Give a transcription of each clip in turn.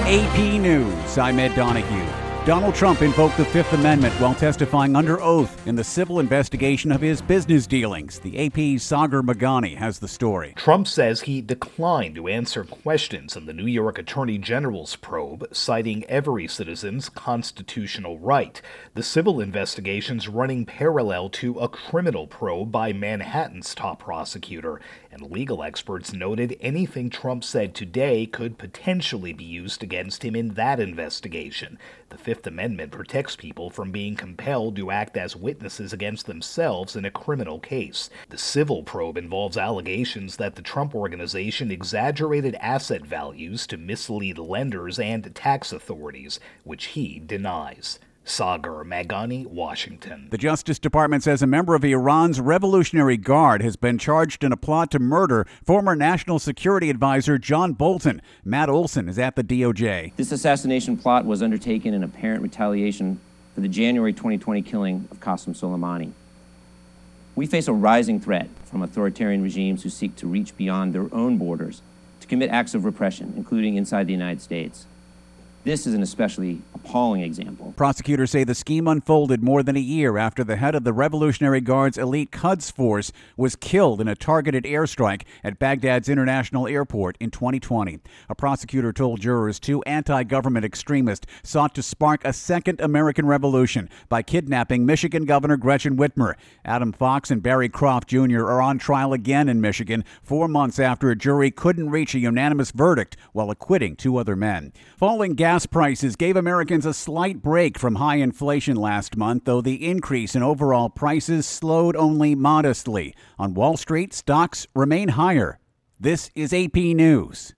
AP News, I'm Ed Donahue. Donald Trump invoked the Fifth Amendment while testifying under oath in the civil investigation of his business dealings. The AP's Sagar Meghani has the story. Trump says he declined to answer questions in the New York Attorney General's probe, citing every citizen's constitutional right. The civil investigation's running parallel to a criminal probe by Manhattan's top prosecutor, and legal experts noted anything Trump said today could potentially be used against him in that investigation. The Fifth Amendment protects people from being compelled to act as witnesses against themselves in a criminal case. The civil probe involves allegations that the Trump Organization exaggerated asset values to mislead lenders and tax authorities, which he denies. Sagar Meghani, Washington. The Justice Department says a member of Iran's Revolutionary Guard has been charged in a plot to murder former National Security Advisor John Bolton. Matt Olson is at the DOJ. This assassination plot was undertaken in apparent retaliation for the January 2020 killing of Qasem Soleimani. We face a rising threat from authoritarian regimes who seek to reach beyond their own borders to commit acts of repression, including inside the United States. This is an especially appalling example. Prosecutors say the scheme unfolded more than a year after the head of the Revolutionary Guard's elite Quds force was killed in a targeted airstrike at Baghdad's International Airport in 2020. A prosecutor told jurors two anti-government extremists sought to spark a second American revolution by kidnapping Michigan Governor Gretchen Whitmer. Adam Fox and Barry Croft Jr. are on trial again in Michigan 4 months after a jury couldn't reach a unanimous verdict while acquitting two other men. Falling gas prices gave Americans a slight break from high inflation last month, though the increase in overall prices slowed only modestly. On Wall Street, stocks remain higher. This is AP News.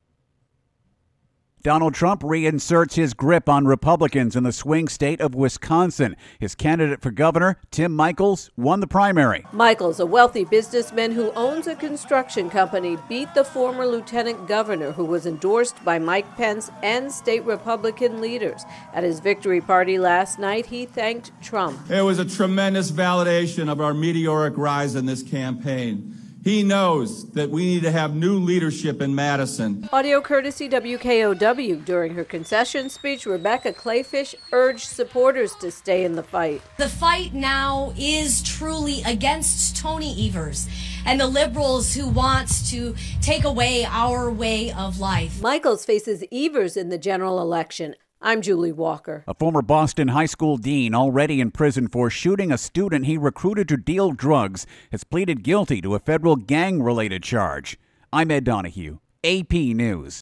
Donald Trump reinserts his grip on Republicans in the swing state of Wisconsin. His candidate for governor, Tim Michels, won the primary. Michels, a wealthy businessman who owns a construction company, beat the former lieutenant governor who was endorsed by Mike Pence and state Republican leaders. At his victory party last night, he thanked Trump. It was a tremendous validation of our meteoric rise in this campaign. He knows that we need to have new leadership in Madison. Audio courtesy WKOW. During her concession speech, Rebecca Clayfish urged supporters to stay in the fight. The fight now is truly against Tony Evers and the liberals who want to take away our way of life. Michels faces Evers in the general election. I'm Julie Walker. A former Boston high school dean, already in prison for shooting a student he recruited to deal drugs, has pleaded guilty to a federal gang-related charge. I'm Ed Donahue, AP News.